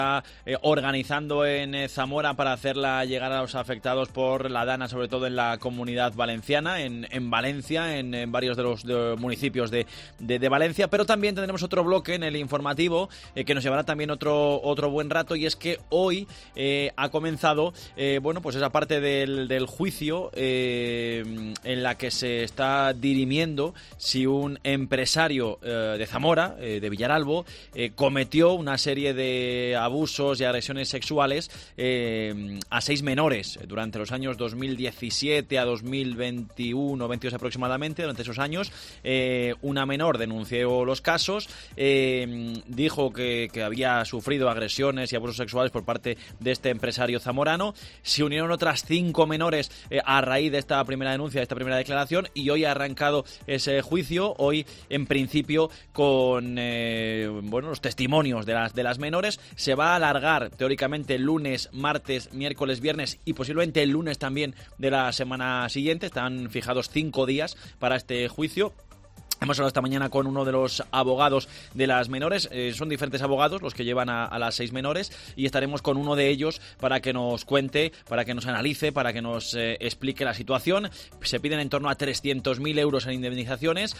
organizando en Zamora para hacerla llegar a los afectados por la Dana, sobre todo en la Comunidad Valenciana, en Valencia, en varios de los municipios de Valencia, pero también tendremos otro bloque en el informativo que nos llevará también otro buen rato, y es que hoy ha comenzado pues esa parte del juicio en la que se está dirimiendo si un empresario de Zamora, de Villaralbo, cometió una serie de abusos y agresiones sexuales a 6 menores durante los años 2017 a 2021, 22 aproximadamente. Durante esos años, una menor denunció los casos, dijo que había sufrido agresiones y abusos sexuales por parte de este empresario zamorano. Se unieron otras 5 menores a raíz de esta primera denuncia, de esta primera declaración, y hoy ha arrancado ese juicio, hoy en principio con los testimonios de las menores. Se va a alargar teóricamente el lunes, martes, miércoles, viernes y posiblemente el lunes también de la semana siguiente. Están fijados 5 días para este juicio. Hemos hablado esta mañana con uno de los abogados de las menores. Son diferentes abogados los que llevan a las 6 menores, y estaremos con uno de ellos para que nos cuente, para que nos analice, para que nos explique la situación. Se piden en torno a 300.000 euros en indemnizaciones,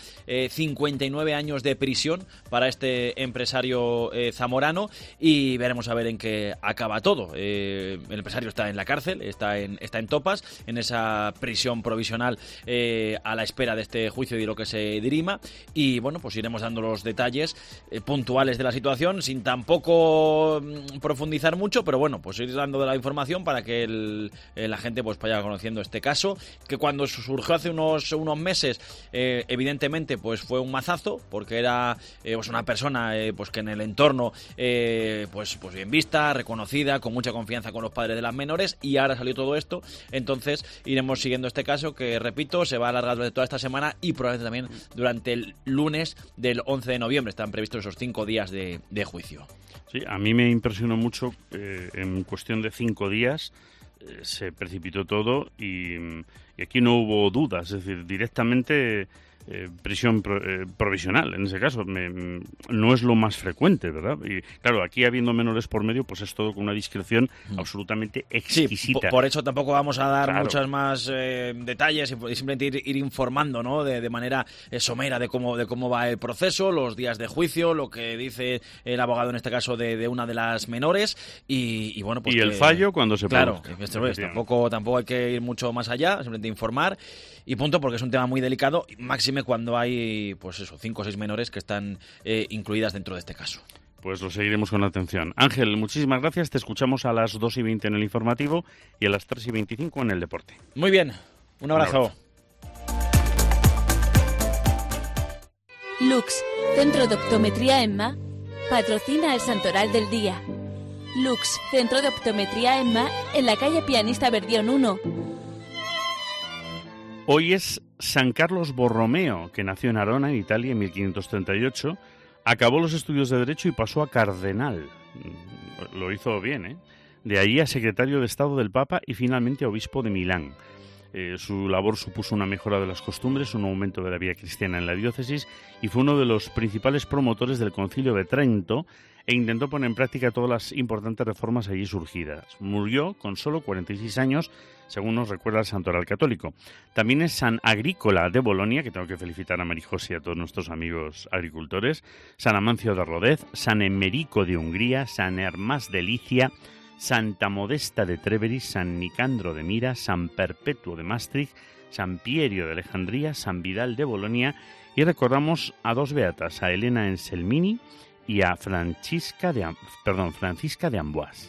59 años de prisión para este empresario zamorano, y veremos a ver en qué acaba todo. El empresario está en la cárcel, está en Topas, en esa prisión provisional a la espera de este juicio y de lo que se dirima. Y bueno, pues iremos dando los detalles puntuales de la situación, sin tampoco profundizar mucho, pero bueno, pues ir dando de la información para que la gente pues vaya conociendo este caso, que cuando surgió hace unos meses, evidentemente pues fue un mazazo, porque era pues una persona pues que en el entorno pues bien vista, reconocida, con mucha confianza con los padres de las menores, y ahora salió todo esto. Entonces iremos siguiendo este caso, que repito, se va a alargar durante toda esta semana y probablemente también durante el lunes del 11 de noviembre. Están previstos esos 5 días de juicio. Sí, a mí me impresionó mucho, en cuestión de 5 días se precipitó todo y aquí no hubo dudas, es decir, directamente prisión provisional, en ese caso. No es lo más frecuente, ¿verdad? Y claro, aquí habiendo menores por medio, pues es todo con una discreción absolutamente exquisita. Sí, por eso tampoco vamos a dar muchos más detalles, y simplemente ir informando, ¿no? De manera somera de cómo va el proceso, los días de juicio, lo que dice el abogado en este caso de una de las menores, y bueno, pues... Y el fallo cuando se produzca. Claro, tampoco hay que ir mucho más allá, simplemente informar y punto, porque es un tema muy delicado, máxime cuando hay, pues eso, 5 o 6 menores que están incluidas dentro de este caso. Pues lo seguiremos con atención. Ángel, muchísimas gracias. Te escuchamos a las 2:20 en el informativo y a las 3:25 en el deporte. Muy bien. Un abrazo. Lux, Centro de Optometría EMMA, patrocina el Santoral del Día. Lux, Centro de Optometría EMMA, en la calle Pianista Verdión 1. Hoy es San Carlos Borromeo, que nació en Arona, en Italia, en 1538. Acabó los estudios de Derecho y pasó a cardenal. Lo hizo bien, ¿eh? De allí a secretario de Estado del Papa y finalmente obispo de Milán. Su labor supuso una mejora de las costumbres, un aumento de la vida cristiana en la diócesis, y fue uno de los principales promotores del Concilio de Trento, e intentó poner en práctica todas las importantes reformas allí surgidas. Murió con solo 46 años, según nos recuerda el Santoral Católico. También es San Agrícola de Bolonia, que tengo que felicitar a Marijosi y a todos nuestros amigos agricultores, San Amancio de Rodez, San Emerico de Hungría, San Hermás de Licia, Santa Modesta de Treveris, San Nicandro de Mira, San Perpetuo de Maastricht, San Pierio de Alejandría, San Vidal de Bolonia, y recordamos a 2 beatas, a Elena Anselmini y a Francisca de Amboise.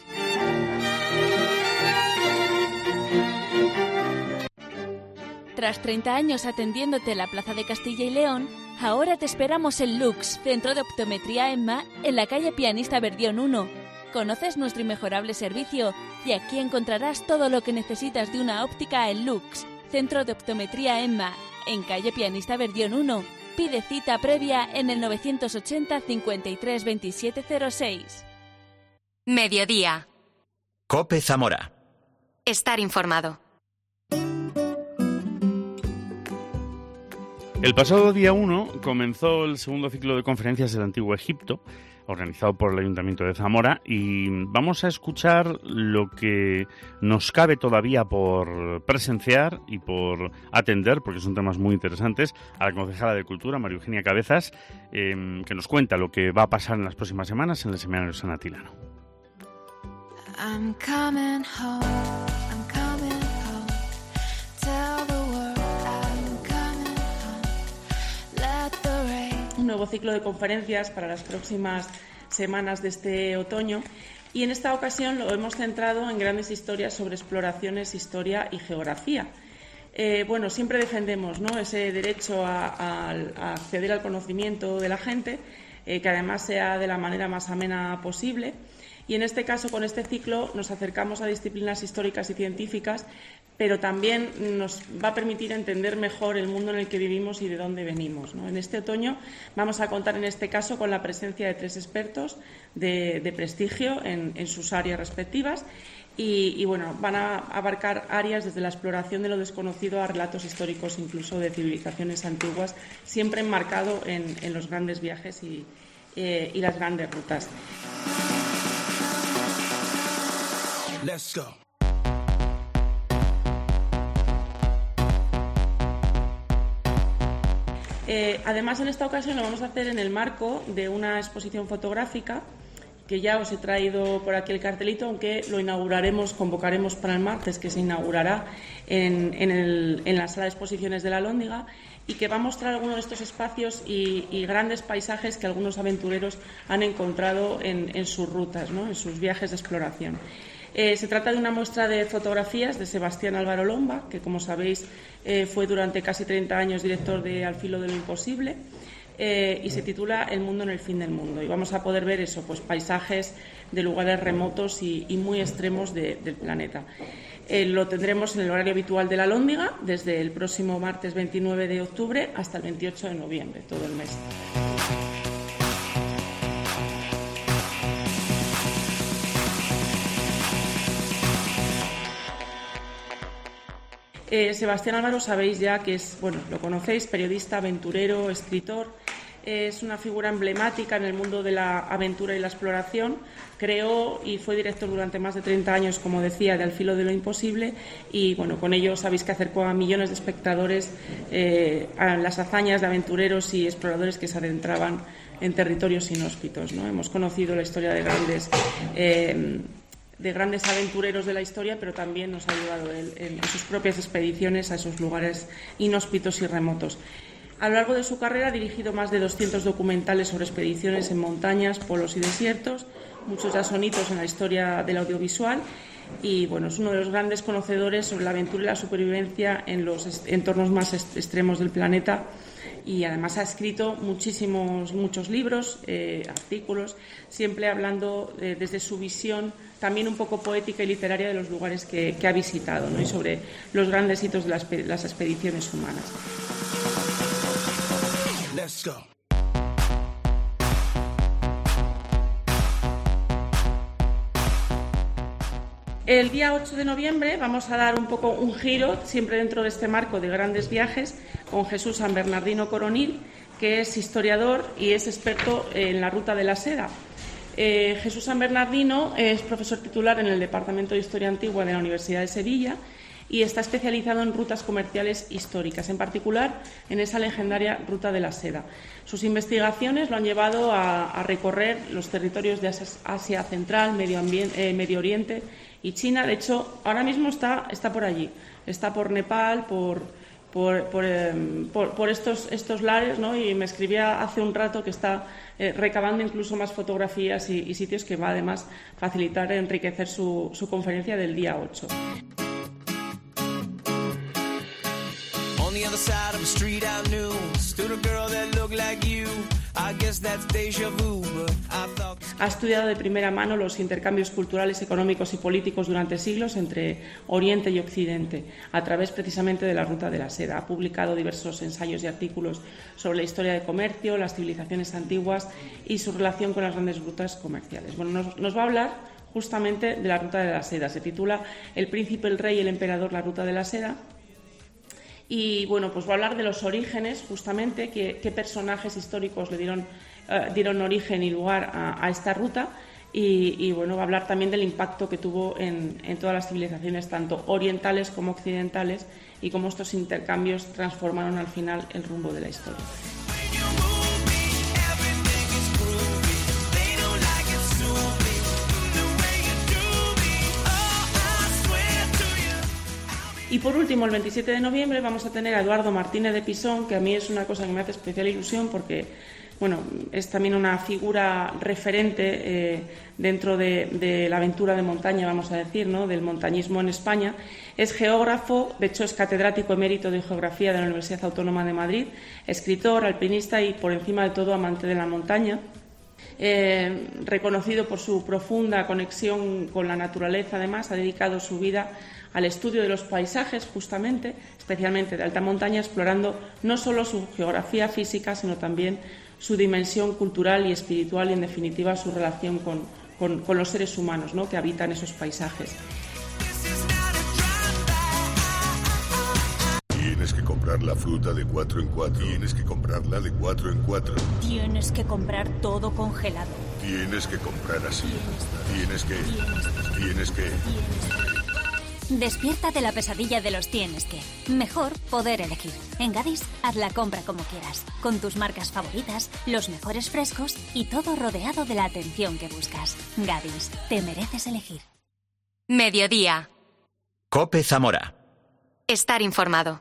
Tras 30 años atendiéndote en la Plaza de Castilla y León, ahora te esperamos en Lux, Centro de Optometría EMMA, en la calle Pianista Verdión 1. Conoces nuestro inmejorable servicio y aquí encontrarás todo lo que necesitas de una óptica en Lux, Centro de Optometría EMMA, en calle Pianista Verdión 1. Pide cita previa en el 980 53 27 06. Mediodía. COPE Zamora. Estar informado. El pasado día 1 comenzó el segundo ciclo de conferencias del Antiguo Egipto, organizado por el Ayuntamiento de Zamora, y vamos a escuchar lo que nos cabe todavía por presenciar y por atender, porque son temas muy interesantes, a la concejala de Cultura, María Eugenia Cabezas, que nos cuenta lo que va a pasar en las próximas semanas en el Seminario San Atilano. I'm coming home, I'm coming home. Tell the world I'm coming home. Let the rain. Un nuevo ciclo de conferencias para las próximas semanas de este otoño, y en esta ocasión lo hemos centrado en grandes historias sobre exploraciones, historia y geografía. Siempre defendemos, ¿no?, ese derecho a acceder al conocimiento de la gente, que además sea de la manera más amena posible. Y en este caso, con este ciclo, nos acercamos a disciplinas históricas y científicas, pero también nos va a permitir entender mejor el mundo en el que vivimos y de dónde venimos, ¿no? En este otoño vamos a contar, en este caso, con la presencia de 3 expertos de prestigio en sus áreas respectivas y van a abarcar áreas desde la exploración de lo desconocido a relatos históricos, incluso de civilizaciones antiguas, siempre enmarcado en los grandes viajes y las grandes rutas. Let's go. Además, en esta ocasión lo vamos a hacer en el marco de una exposición fotográfica que ya os he traído por aquí el cartelito, aunque lo convocaremos para el martes, que se inaugurará en la sala de exposiciones de la Alhóndiga, y que va a mostrar algunos de estos espacios y grandes paisajes que algunos aventureros han encontrado en sus rutas, ¿no?, en sus viajes de exploración. Se trata de una muestra de fotografías de Sebastián Álvaro Lomba, que, como sabéis, fue durante casi 30 años director de Al filo de lo imposible, y se titula El mundo en el fin del mundo. Y vamos a poder ver eso, pues paisajes de lugares remotos y muy extremos del planeta. Lo tendremos en el horario habitual de la Alhóndiga, desde el próximo martes 29 de octubre hasta el 28 de noviembre, todo el mes. Sebastián Álvaro, sabéis ya que es, lo conocéis, periodista, aventurero, escritor. Es una figura emblemática en el mundo de la aventura y la exploración. Creó y fue director durante más de 30 años, como decía, de Al filo de lo imposible, y con ello sabéis que acercó a millones de espectadores a las hazañas de aventureros y exploradores que se adentraban en territorios inhóspitos, ¿no? Hemos conocido la historia de grandes aventureros de la historia, pero también nos ha ayudado él en sus propias expediciones a esos lugares inhóspitos y remotos. A lo largo de su carrera ha dirigido más de 200 documentales sobre expediciones en montañas, polos y desiertos. Muchos ya son hitos en la historia del audiovisual, y es uno de los grandes conocedores sobre la aventura y la supervivencia en los entornos más extremos del planeta. Y además ha escrito muchos libros, artículos, siempre hablando desde su visión también un poco poética y literaria de los lugares que ha visitado, ¿no?, y sobre los grandes hitos de las expediciones humanas. Let's go. El día 8 de noviembre vamos a dar un poco un giro, siempre dentro de este marco de grandes viajes, con Jesús San Bernardino Coronil, que es historiador y es experto en la Ruta de la Seda. Jesús San Bernardino es profesor titular en el Departamento de Historia Antigua de la Universidad de Sevilla y está especializado en rutas comerciales históricas, en particular en esa legendaria Ruta de la Seda. Sus investigaciones lo han llevado a recorrer los territorios de Asia Central, Medio Oriente y China. De hecho, ahora mismo está por allí, está por Nepal, por estos lares, ¿no? Y me escribía hace un rato que está recabando incluso más fotografías y sitios, que va además a facilitar, enriquecer su conferencia del día 8. On the other side of the street I knew stood a girl that looked like you. I guess that's déjà vu, but I thought... Ha estudiado de primera mano los intercambios culturales, económicos y políticos durante siglos entre Oriente y Occidente, a través precisamente de la Ruta de la Seda. Ha publicado diversos ensayos y artículos sobre la historia de comercio, las civilizaciones antiguas y su relación con las grandes rutas comerciales. Nos va a hablar justamente de la Ruta de la Seda. Se titula El príncipe, el rey y el emperador, la Ruta de la Seda. Y bueno, pues va a hablar de los orígenes, justamente, qué personajes históricos le dieron origen y lugar a esta ruta. Y bueno, va a hablar también del impacto que tuvo en todas las civilizaciones, tanto orientales como occidentales, y cómo estos intercambios transformaron al final el rumbo de la historia. Y por último, el 27 de noviembre vamos a tener a Eduardo Martínez de Pisón, que a mí es una cosa que me hace especial ilusión porque, bueno, es también una figura referente dentro de la aventura de montaña, vamos a decir, ¿no?, del montañismo en España. Es geógrafo, de hecho es catedrático emérito de Geografía de la Universidad Autónoma de Madrid, escritor, alpinista y, por encima de todo, amante de la montaña. Reconocido por su profunda conexión con la naturaleza, además, ha dedicado su vida al estudio de los paisajes, justamente, especialmente de alta montaña, explorando no solo su geografía física, sino también su dimensión cultural y espiritual y, en definitiva, su relación con los seres humanos, ¿no?, que habitan esos paisajes. Tienes que comprar la fruta de 4 en 4. Tienes que comprarla de 4 en 4. Tienes que comprar todo congelado. Tienes que comprar así. Tienes que. Despierta de la pesadilla de los tienes que. Mejor poder elegir. En Gadis, haz la compra como quieras, con tus marcas favoritas, los mejores frescos y todo rodeado de la atención que buscas. Gadis, te mereces elegir. Mediodía. COPE Zamora. Estar informado.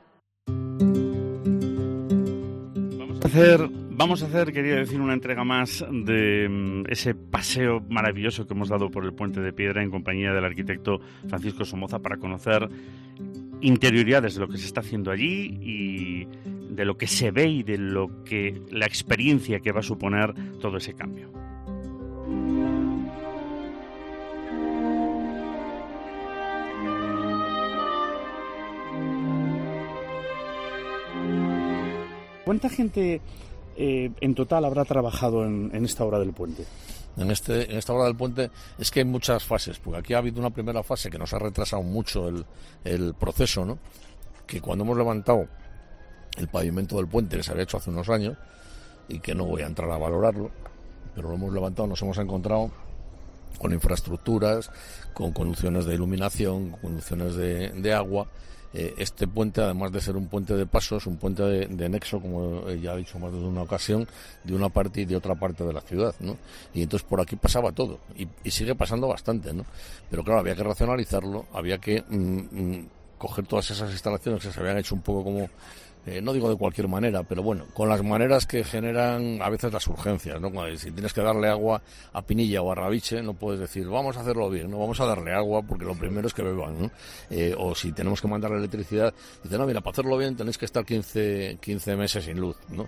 Vamos a hacer, quería decir, una entrega más de ese paseo maravilloso que hemos dado por el Puente de Piedra en compañía del arquitecto Francisco Somoza para conocer interioridades de lo que se está haciendo allí y de lo que se ve y de lo que la experiencia que va a suponer todo ese cambio. ¿Cuánta gente en total habrá trabajado en esta obra del puente? En esta obra del puente es que hay muchas fases, porque aquí ha habido una primera fase que nos ha retrasado mucho el proceso, ¿no? Que cuando hemos levantado el pavimento del puente, que se había hecho hace unos años, y que no voy a entrar a valorarlo, pero lo hemos levantado, nos hemos encontrado con infraestructuras, con conducciones de iluminación, con conducciones de agua. Este puente, además de ser un puente de paso, es un puente de nexo, como ya he dicho más de una ocasión, de una parte y de otra parte de la ciudad, ¿no? Y entonces por aquí pasaba todo, y sigue pasando bastante, ¿no? Pero claro, había que racionalizarlo, había que coger todas esas instalaciones que se habían hecho un poco como, no digo de cualquier manera, pero bueno, con las maneras que generan a veces las urgencias, ¿no? Si tienes que darle agua a Pinilla o a Rabiche, no puedes decir, vamos a hacerlo bien, no vamos a darle agua porque lo primero es que beban, ¿no? O si tenemos que mandar la electricidad, dice, no, mira, para hacerlo bien tenéis que estar 15 meses sin luz, ¿no?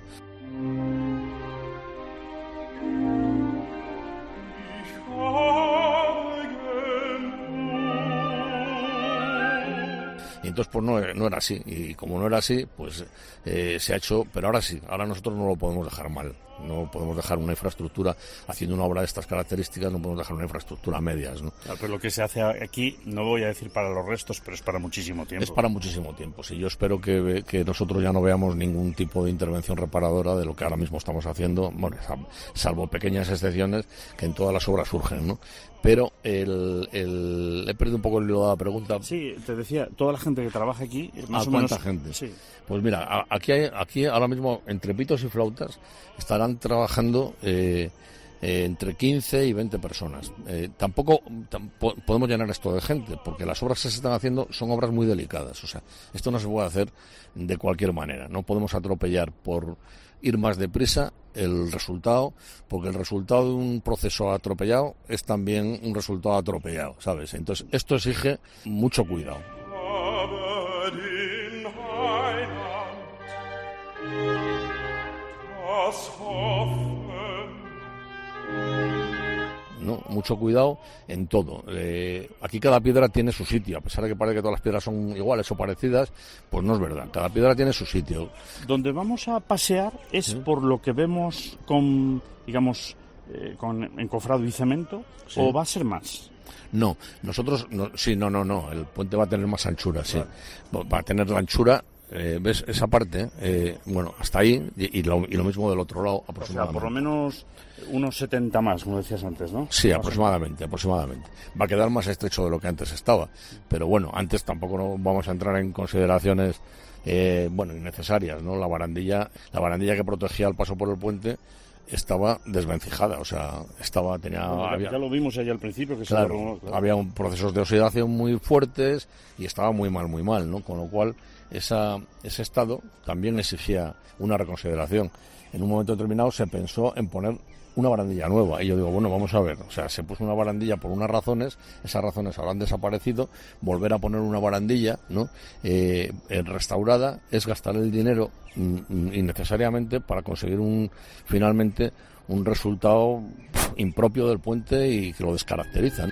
Y entonces pues no era así, y como no era así, pues se ha hecho, pero ahora sí, ahora nosotros no lo podemos dejar mal, no podemos dejar una infraestructura, haciendo una obra de estas características, no podemos dejar una infraestructura a medias, ¿no? Claro, pero lo que se hace aquí, no voy a decir para los restos, pero es para muchísimo tiempo. Es para muchísimo tiempo, sí, yo espero que nosotros ya no veamos ningún tipo de intervención reparadora de lo que ahora mismo estamos haciendo, bueno, salvo pequeñas excepciones que en todas las obras surgen, ¿no? Pero he perdido un poco el hilo de la pregunta. Sí, te decía, toda la gente que trabaja aquí, más o menos. ¿Cuánta gente? Sí. Pues mira, aquí ahora mismo, entre pitos y flautas, estarán trabajando entre 15 y 20 personas. Tampoco podemos llenar esto de gente, porque las obras que se están haciendo son obras muy delicadas. O sea, esto no se puede hacer de cualquier manera. No podemos atropellar por ir más deprisa el resultado, porque el resultado de un proceso atropellado es también un resultado atropellado, ¿sabes? Entonces, esto exige mucho cuidado. ¿No? Mucho cuidado en todo. Aquí cada piedra tiene su sitio, a pesar de que parece que todas las piedras son iguales o parecidas, pues no es verdad. Cada piedra tiene su sitio. Donde vamos a pasear es por lo que vemos con, digamos, con encofrado y cemento, ¿sí? ¿O va a ser más? No, nosotros, no. El puente va a tener más anchura, sí. Va a tener la anchura ¿ves esa parte? Bueno, hasta ahí, y lo mismo del otro lado, aproximadamente. O sea, por lo menos unos 70 más, como decías antes, ¿no? Sí, aproximadamente. Va a quedar más estrecho de lo que antes estaba. Pero bueno, antes tampoco no vamos a entrar en consideraciones innecesarias, ¿no? La barandilla que protegía el paso por el puente estaba desvencijada, o sea, ya lo vimos ahí al principio, que claro, había procesos de oxidación muy fuertes y estaba muy mal, ¿no? Con lo cual ese estado también exigía una reconsideración. En un momento determinado se pensó en poner una barandilla nueva, y yo digo, bueno, vamos a ver, o sea, se puso una barandilla por unas razones, esas razones habrán desaparecido, volver a poner una barandilla, ¿no? Restaurada es gastar el dinero innecesariamente para conseguir finalmente un resultado impropio del puente y que lo descaracteriza, ¿no?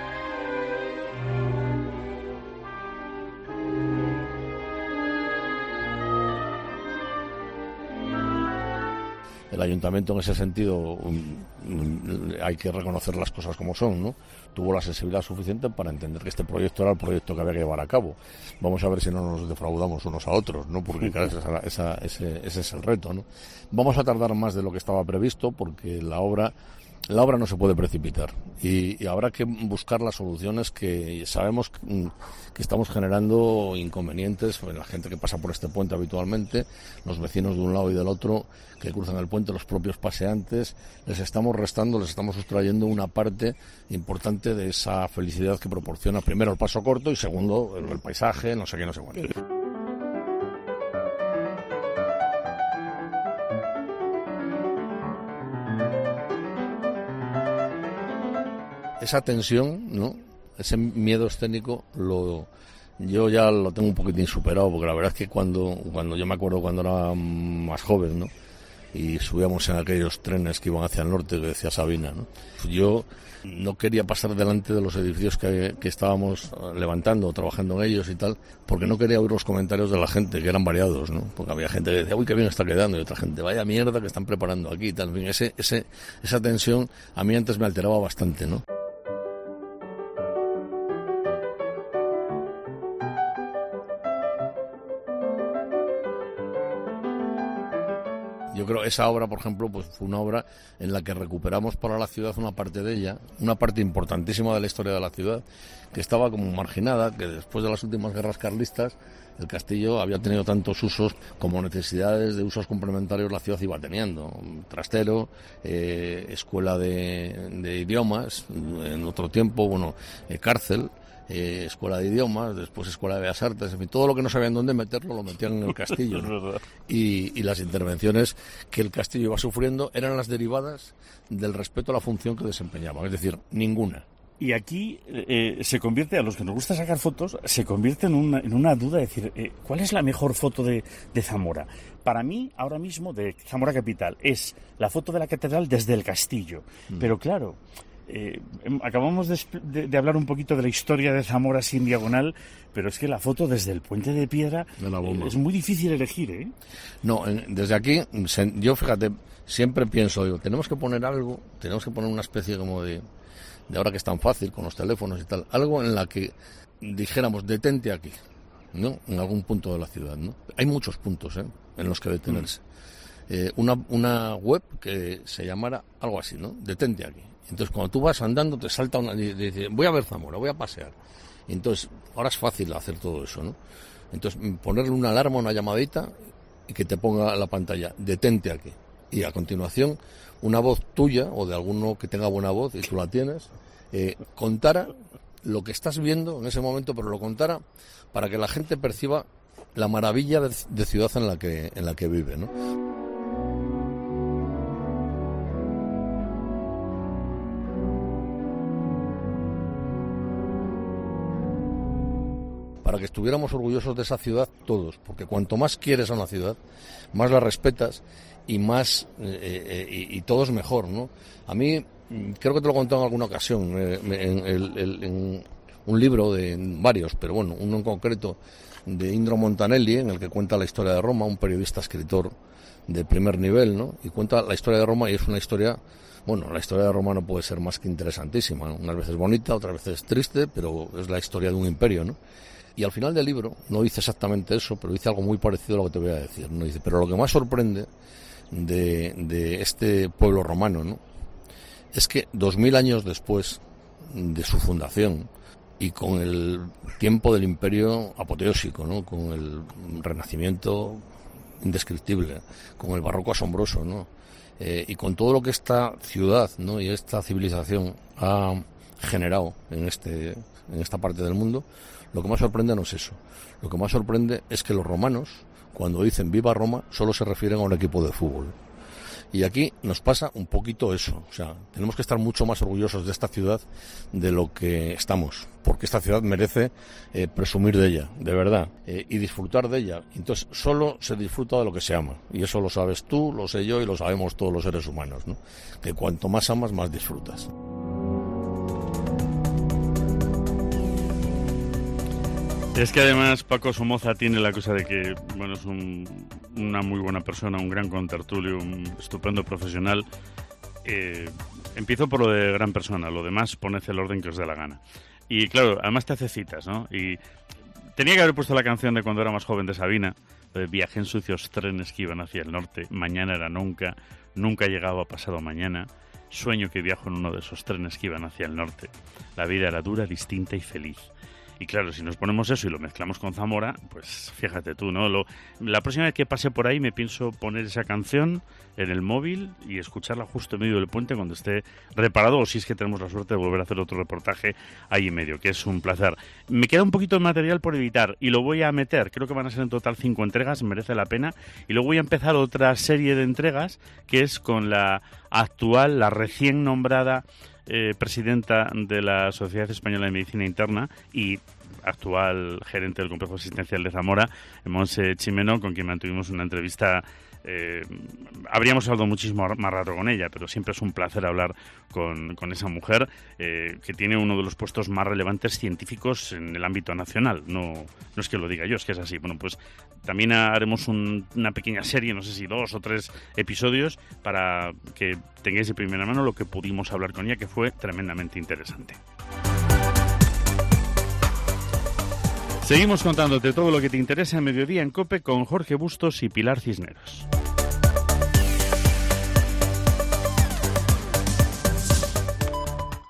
El ayuntamiento en ese sentido hay que reconocer las cosas como son, ¿no? Tuvo la sensibilidad suficiente para entender que este proyecto era el proyecto que había que llevar a cabo. Vamos a ver si no nos defraudamos unos a otros, ¿no? Porque claro, ese es el reto, ¿no? Vamos a tardar más de lo que estaba previsto porque la obra no se puede precipitar y habrá que buscar las soluciones que sabemos que estamos generando inconvenientes en la gente que pasa por este puente habitualmente, los vecinos de un lado y del otro que cruzan el puente, los propios paseantes. Les estamos sustrayendo una parte importante de esa felicidad que proporciona primero el paso corto y segundo el paisaje, no sé qué, no sé cuánto. Esa tensión, ¿no? Ese miedo escénico yo ya lo tengo un poquitín superado, porque la verdad es que cuando yo me acuerdo cuando era más joven, ¿no? Y subíamos en aquellos trenes que iban hacia el norte, que decía Sabina, ¿no? Yo no quería pasar delante de los edificios que estábamos levantando, trabajando en ellos y tal, porque no quería oír los comentarios de la gente, que eran variados, ¿no? Porque había gente que decía, uy, qué bien está quedando, y otra gente, vaya mierda que están preparando aquí y tal. En fin, esa tensión a mí antes me alteraba bastante, ¿no? Yo creo que esa obra, por ejemplo, pues fue una obra en la que recuperamos para la ciudad una parte de ella, una parte importantísima de la historia de la ciudad, que estaba como marginada, que después de las últimas guerras carlistas, el castillo había tenido tantos usos como necesidades de usos complementarios la ciudad iba teniendo. Trastero, escuela de idiomas, en otro tiempo, cárcel. Escuela de idiomas, después escuela de bellas artes, en fin, todo lo que no sabían dónde meterlo lo metían en el castillo, ¿no? y las intervenciones que el castillo iba sufriendo eran las derivadas del respeto a la función que desempeñaba, es decir, ninguna. Y aquí se convierte, a los que nos gusta sacar fotos, se convierte en una duda, es decir, ¿cuál es la mejor foto de Zamora? Para mí, ahora mismo, de Zamora Capital, es la foto de la catedral desde el castillo, pero claro... acabamos de hablar un poquito de la historia de Zamora sin diagonal, pero es que la foto desde el puente de piedra es muy difícil elegir, ¿eh? No, desde aquí, yo fíjate, siempre pienso, tenemos que poner algo, tenemos que poner una especie como de ahora que es tan fácil con los teléfonos y tal, algo en la que dijéramos, detente aquí, ¿no? En algún punto de la ciudad, ¿no? Hay muchos puntos, en los que detenerse. Una web que se llamara algo así, ¿no? Detente aquí. Entonces, cuando tú vas andando, te salta y dices, voy a ver Zamora, voy a pasear. Y entonces, ahora es fácil hacer todo eso, ¿no? Entonces, ponerle una alarma, una llamadita, y que te ponga la pantalla, detente aquí. Y a continuación, una voz tuya, o de alguno que tenga buena voz, y tú la tienes, contara lo que estás viendo en ese momento, pero lo contara para que la gente perciba la maravilla de ciudad en la que vive, ¿no? Para que estuviéramos orgullosos de esa ciudad todos, porque cuanto más quieres a una ciudad, más la respetas y más y todo es mejor, ¿no? A mí, creo que te lo he contado en alguna ocasión, en un libro de varios, pero bueno, uno en concreto de Indro Montanelli, en el que cuenta la historia de Roma, un periodista escritor de primer nivel, ¿no? Y cuenta la historia de Roma y es una historia... Bueno, la historia de Roma no puede ser más que interesantísima, ¿no? Unas veces bonita, otras veces triste, pero es la historia de un imperio, ¿no? Y al final del libro no dice exactamente eso, pero dice algo muy parecido a lo que te voy a decir, ¿no? Dice, pero lo que más sorprende de este pueblo romano, ¿no?, es que 2000 años después de su fundación y con el tiempo del imperio apoteósico, ¿no?, con el renacimiento indescriptible, con el barroco asombroso, ¿no?, y con todo lo que esta ciudad, ¿no?, y esta civilización ha generado en esta parte del mundo, lo que más sorprende no es eso. Lo que más sorprende es que los romanos, cuando dicen viva Roma, solo se refieren a un equipo de fútbol. Y aquí nos pasa un poquito eso. O sea, tenemos que estar mucho más orgullosos de esta ciudad de lo que estamos, porque esta ciudad merece presumir de ella, de verdad, y disfrutar de ella. Entonces, solo se disfruta de lo que se ama. Y eso lo sabes tú, lo sé yo y lo sabemos todos los seres humanos, ¿no? Que cuanto más amas, más disfrutas. Es que además Paco Somoza tiene la cosa de que, bueno, es una muy buena persona, un gran contertulio, un estupendo profesional. Empiezo por lo de gran persona, lo demás poned el orden que os dé la gana. Y claro, además te hace citas, ¿no? Y tenía que haber puesto la canción de cuando era más joven de Sabina, de viajé en sucios trenes que iban hacia el norte, mañana era nunca, nunca llegaba pasado mañana, sueño que viajo en uno de esos trenes que iban hacia el norte. La vida era dura, distinta y feliz. Y claro, si nos ponemos eso y lo mezclamos con Zamora, pues fíjate tú, ¿no? La próxima vez que pase por ahí me pienso poner esa canción en el móvil y escucharla justo en medio del puente cuando esté reparado, o si es que tenemos la suerte de volver a hacer otro reportaje ahí en medio, que es un placer. Me queda un poquito de material por editar y lo voy a meter, creo que van a ser en total 5 entregas, merece la pena, y luego voy a empezar otra serie de entregas que es con la actual, la recién nombrada presidenta de la Sociedad Española de Medicina Interna y actual gerente del Complejo Asistencial de Zamora, Montse Chimeno, con quien mantuvimos una entrevista. Habríamos hablado muchísimo más rato con ella, pero siempre es un placer hablar con esa mujer que tiene uno de los puestos más relevantes científicos en el ámbito nacional. No es que lo diga yo, es que es así. Bueno, pues también haremos una pequeña serie, no sé si 2 o 3 episodios, para que tengáis de primera mano lo que pudimos hablar con ella, que fue tremendamente interesante. Seguimos contándote todo lo que te interesa en Mediodía en COPE con Jorge Bustos y Pilar Cisneros.